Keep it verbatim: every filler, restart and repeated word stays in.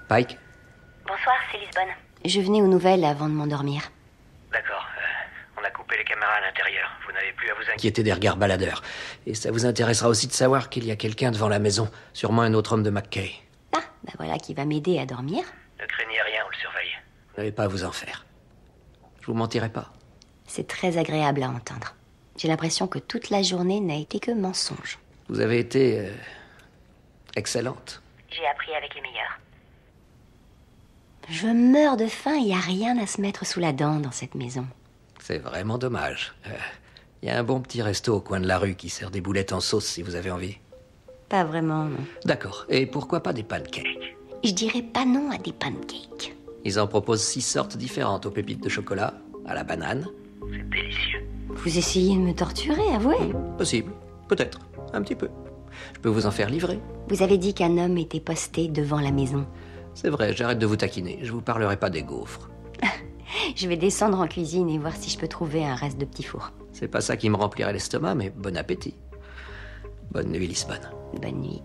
Pike? Bonsoir, c'est Lisbonne. Je venais aux nouvelles avant de m'endormir. D'accord. Euh, on a coupé les caméras à l'intérieur. Vous n'avez plus à vous inquiéter des regards baladeurs. Et ça vous intéressera aussi de savoir qu'il y a quelqu'un devant la maison. Sûrement un autre homme de McKay. Ah, bah voilà qui va m'aider à dormir. Ne craignez rien, on le surveille. Vous n'avez pas à vous en faire. Je vous mentirai pas. C'est très agréable à entendre. J'ai l'impression que toute la journée n'a été que mensonge. Vous avez été... Euh, excellente. J'ai appris avec les meilleurs. Je meurs de faim, il n'y a rien à se mettre sous la dent dans cette maison. C'est vraiment dommage. Il euh, y a un bon petit resto au coin de la rue qui sert des boulettes en sauce si vous avez envie. Pas vraiment, non. D'accord. Et pourquoi pas des pancakes? Je dirais pas non à des pancakes. Ils en proposent six sortes différentes, aux pépites de chocolat, à la banane. C'est délicieux. Vous essayez de me torturer, avouez. Possible. Peut-être. Un petit peu. Je peux vous en faire livrer. Vous avez dit qu'un homme était posté devant la maison. C'est vrai, j'arrête de vous taquiner. Je vous parlerai pas des gaufres. Je vais descendre en cuisine et voir si je peux trouver un reste de petit four. C'est pas ça qui me remplirait l'estomac, mais bon appétit. Bonne nuit, Lisbonne. Bonne nuit.